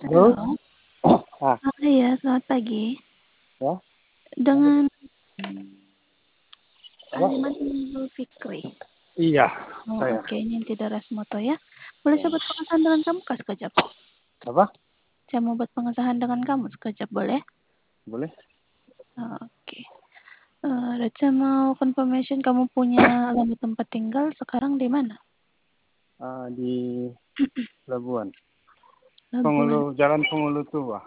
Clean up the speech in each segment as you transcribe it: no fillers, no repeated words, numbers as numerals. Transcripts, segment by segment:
Halo, Halo. ah, Iya, selamat pagi. ya, apa tuh? Dengan Apa? Aliman Zulfikri. Iya, Oh, saya. oke. Ini tidak Rasmoto ya. Boleh Ya. saya buat pengesahan dengan kamu kah sekejap? Apa? Saya mau buat pengesahan dengan kamu sekejap, boleh? Boleh? Oh, oke. Saya mau confirmation kamu punya alamat tempat tinggal sekarang di mana? Di Labuan. Labuan. Jalan Pengulu Tua.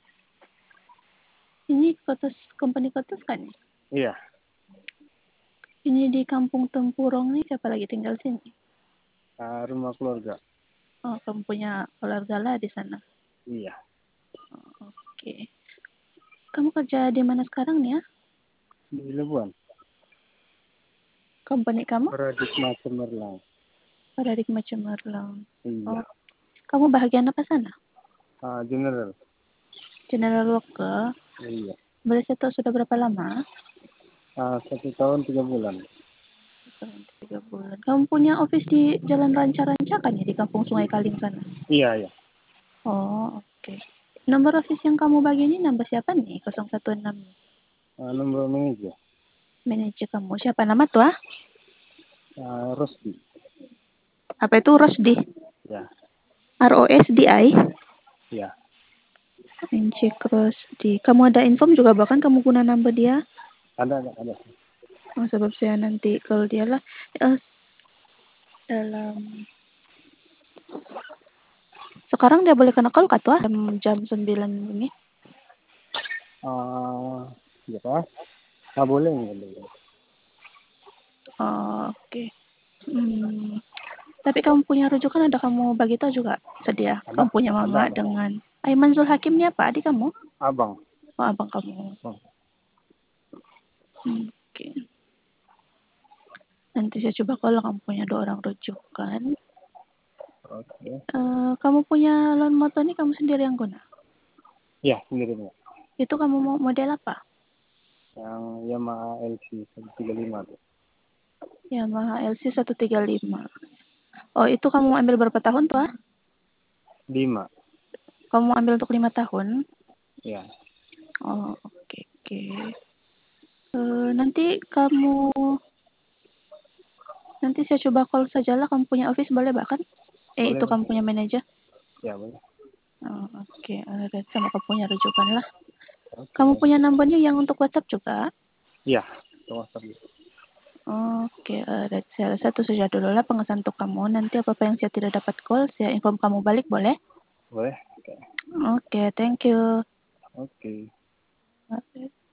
Ini kotas, company kotas kan ya? Iya, Ini di Kampung Tempurong nih, siapa lagi tinggal sini? rumah keluarga. Oh, kamu punya keluarga lah di sana. Iya, Oke. Kamu kerja di mana sekarang nih ya? di Labuan. Company kamu? Paradigma Cemerlang. Paradigma Cemerlang. Iya. Oh, kamu bahagian apa sana? General. General Worker. Iya. Boleh saya tahu sudah berapa lama? 1 tahun 3 bulan. 3 bulan. Kamu punya office di Jalan Ranca-Ranca kan ya, di Kampung Sungai Kaling sana? Iya, iya. Oh, oke. Nomor office yang kamu bagi ini nomor siapa nih? 016. Nomor manajer. Manajer kamu. Siapa nama tuh? Rosdi. Apa itu Rosdi? Ya, ROSDI? iya. Encik Rosdi. Kamu ada inform juga bahkan kamu guna nama dia? Ada. Oh, sebab saya nanti kalau dia lah dalam sekarang dia boleh kena call kah tuh jam 9 ini? Iya, Pak. Boleh, boleh. Oh, oke. Tapi kamu punya rujukan ada kamu bagi tahu juga sedia. Ada, Kamu punya ada, mama ada. dengan Aiman Zulhakim ini apa adik kamu? Abang. Oh, abang kamu. Oh, Oke. Nanti saya coba kalau kamu punya 2 orang rujukan. oke. Kamu punya loan motor ini kamu sendiri yang guna? Iya, sendiri, Pak. Itu kamu mau model apa? Yang Yamaha LC 135 tuh. Yamaha LC 135. Oh, itu kamu ambil berapa tahun tuh? 5. Kamu ambil untuk 5 tahun? Ya, Oh, oke, oke. Nanti kamu nanti saya coba call sajalah kamu punya office boleh bahkan? boleh, Itu boleh. kamu punya manajer? Ya, boleh. Oh, oke, sama kamu punya rujukan lah. Oke. Kamu punya nomornya yang untuk WhatsApp juga? Iya, WhatsApp. Oke, saya rasa itu saja dulu lah pengesahan untuk kamu. Nanti apa-apa yang saya tidak dapat call, saya inform kamu balik boleh? Boleh? Oke. Oke, thank you. Oke. Oke.